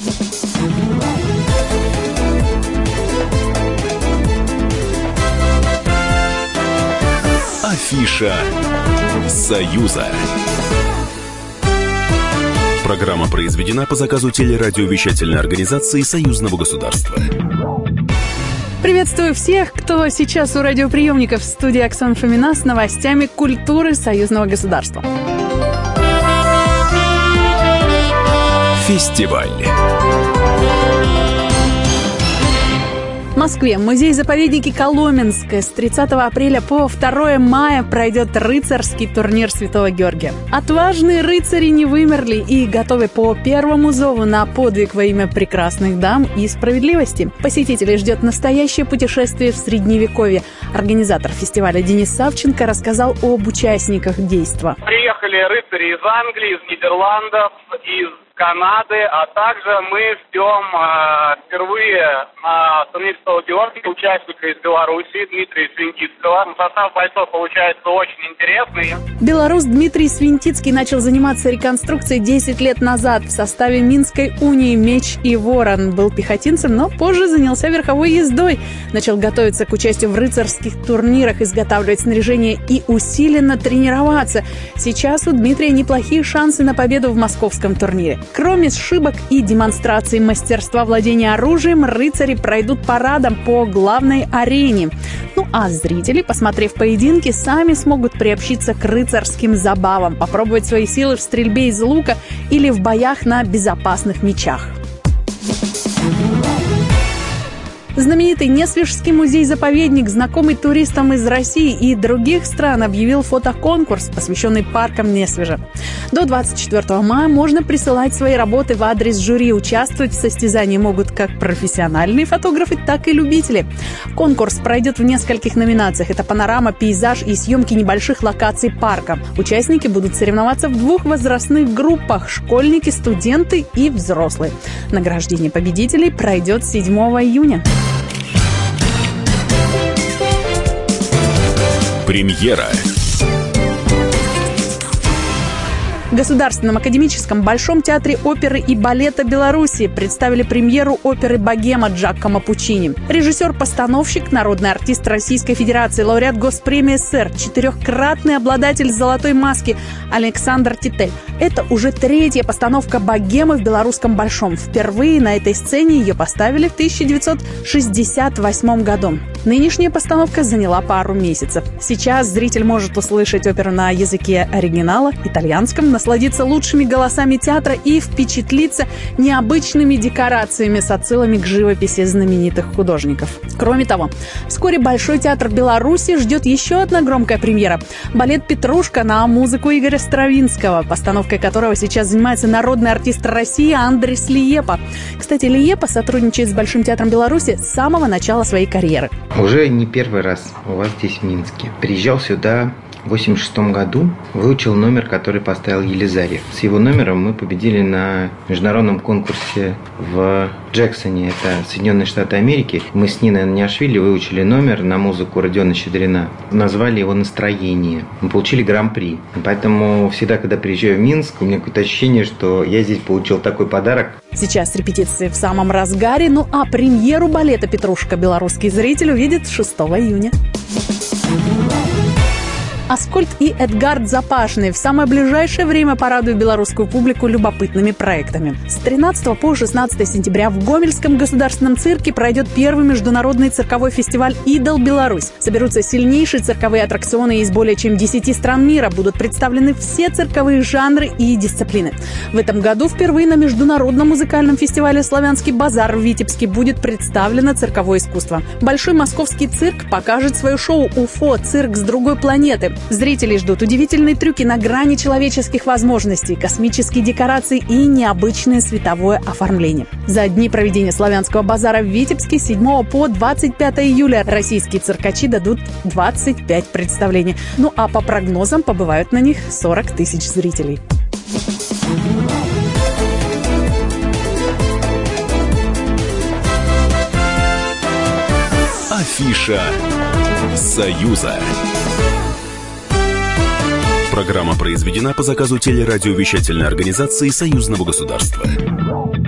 Афиша Союза. Программа произведена по заказу телерадиовещательной организации Союзного государства. Приветствую всех, кто сейчас у радиоприемников. В студии Оксана Фомина с новостями культуры Союзного государства. Фестиваль. В Москве музей-заповедники Коломенское с 30 апреля по 2 мая пройдет рыцарский турнир Святого Георгия. Отважные рыцари не вымерли и готовы по первому зову на подвиг во имя прекрасных дам и справедливости. Посетителей ждет настоящее путешествие в Средневековье. Организатор фестиваля Денис Савченко рассказал об участниках действа. Приехали рыцари из Англии, из Нидерландов, из Канады, а также мы ждем впервые на турнире Святого Георгия участника из Беларуси Дмитрия Свинтицкого. Состав бойцов получается очень интересный. Белорус Дмитрий Свинтицкий начал заниматься реконструкцией 10 лет назад в составе Минской унии «Меч и Ворон». Был пехотинцем, но позже занялся верховой ездой. Начал готовиться к участию в рыцарских турнирах, изготавливать снаряжение и усиленно тренироваться. Сейчас у Дмитрия неплохие шансы на победу в московском турнире. Кроме сшибок и демонстрации мастерства владения оружием, рыцари пройдут парадом по главной арене. Ну а зрители, посмотрев поединки, сами смогут приобщиться к рыцарским забавам, попробовать свои силы в стрельбе из лука или в боях на безопасных мечах. Знаменитый Несвежский музей-заповедник, знакомый туристам из России и других стран, объявил фотоконкурс, посвященный паркам Несвежа. До 24 мая можно присылать свои работы в адрес жюри. Участвовать в состязании могут как профессиональные фотографы, так и любители. Конкурс пройдет в нескольких номинациях. Это панорама, пейзаж и съемки небольших локаций парка. Участники будут соревноваться в 2 возрастных группах – школьники, студенты и взрослые. Награждение победителей пройдет 7 июня. Премьера. В Государственном академическом Большом театре оперы и балета Беларуси представили премьеру оперы «Богема» Джакомо Пуччини. Режиссер-постановщик, народный артист Российской Федерации, лауреат Госпремии СССР, 4-кратный обладатель «Золотой маски» Александр Титель. Это уже 3-я постановка «Богемы» в Белорусском Большом. Впервые на этой сцене ее поставили в 1968 году. Нынешняя постановка заняла пару месяцев. Сейчас зритель может услышать оперу на языке оригинала, итальянском, насладиться лучшими голосами театра и впечатлиться необычными декорациями с отсылами к живописи знаменитых художников. Кроме того, вскоре Большой театр Беларуси ждет еще одна громкая премьера – балет «Петрушка» на музыку Игоря Стравинского, постановкой которого сейчас занимается народный артист России Андрес Лиепа. Кстати, Лиепа сотрудничает с Большим театром Беларуси с самого начала своей карьеры. Уже не первый раз у вас здесь в Минске. Приезжал сюда в 1986 году, выучил номер, который поставил Елизарьев. С его номером мы победили на международном конкурсе в Джексоне, это Соединенные Штаты Америки. Мы с Ниной Аниашвили выучили номер на музыку Родиона Щедрина, назвали его «Настроение». Мы получили гран-при. Поэтому всегда, когда приезжаю в Минск, у меня какое-то ощущение, что я здесь получил такой подарок. Сейчас репетиции в самом разгаре, ну а премьеру балета «Петрушка» белорусский зритель увидит 6 июня. Аскольд и Эдгард Запашный в самое ближайшее время порадуют белорусскую публику любопытными проектами. С 13 по 16 сентября в Гомельском государственном цирке пройдет первый международный цирковой фестиваль «Идол Беларусь». Соберутся сильнейшие цирковые аттракционы из более чем 10 стран мира. Будут представлены все цирковые жанры и дисциплины. В этом году впервые на международном музыкальном фестивале «Славянский базар» в Витебске будет представлено цирковое искусство. Большой московский цирк покажет свое шоу «Уфо. Цирк с другой планеты». Зрителей ждут удивительные трюки на грани человеческих возможностей, космические декорации и необычное световое оформление. За дни проведения Славянского базара в Витебске с 7 по 25 июля российские циркачи дадут 25 представлений. Ну а по прогнозам побывают на них 40 тысяч зрителей. Афиша Союза. Программа произведена по заказу телерадиовещательной организации Союзного государства.